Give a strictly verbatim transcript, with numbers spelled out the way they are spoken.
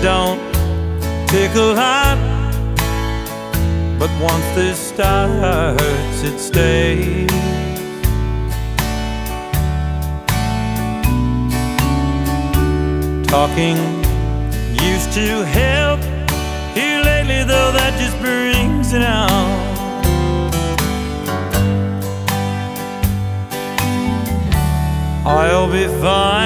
don't take a lot, but once this starts, it stays. Talking used to help. Here lately, though, that just brings it on. I'll be fine